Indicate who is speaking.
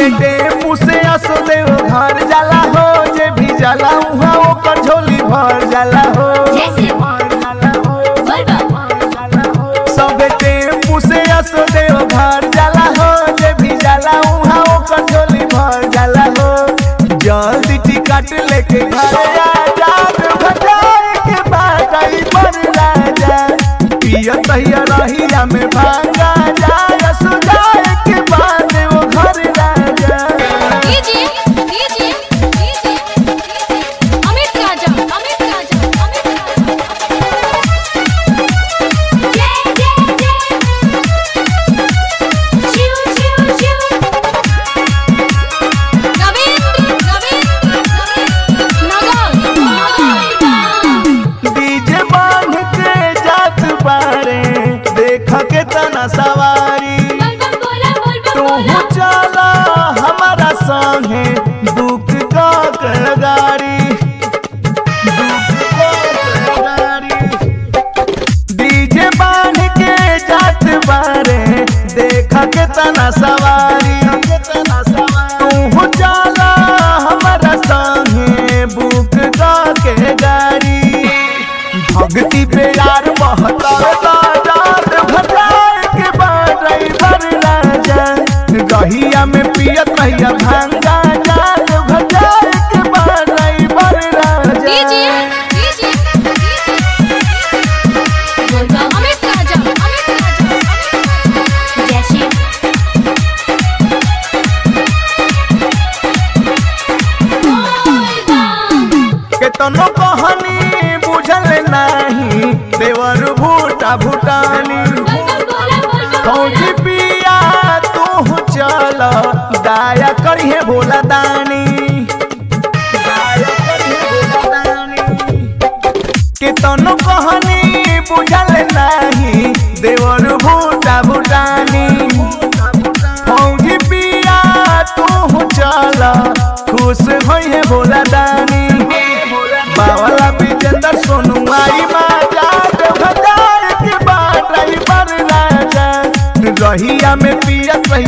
Speaker 1: Tempo से असदेव घर जाला हो, जे भी जाला उहाँ ओकर झोली भर जाला हो। सबे टेम्पू से असदेव घर जाला हो, जे भी जाला उहाँ ओकर झोली भर जाला हो। जल्दी टिकट लेके घरे आ जा, भटाए के बाद आई पर राजा पिया तहिया रहिया में भांगा जा, सुजाए के बाद वो घर राजा। डीजे बांध के जात बारे देख के तना सवारी, तू चला हमारा संगे बुक कर गाड़ी, डीजे बांध के जात बारे देख के तना सवारी, तू चला हमारा संगे बुक के गाड़ी। भक्ति पे यार बहता भटाए के बाद ड्राइवर राजा रहिया में पियत रहिया भांगा जा, भटाए के बाद ड्राइवर राजा। केतनो कहानी बुझल नहीं देवर भूटा भूटानी, फौजी पिया तू चल दाया करिए भोला दानी, केतनो कहानी बुझल नहीं देवर भूटा भूटानी, फौजी पिया तू चल खुश होइए भोला दानी। बावला विजेंद्र सोनू आई माजा, भटाए के बाद ड्राइवर राजा रहिया में पियत रहिया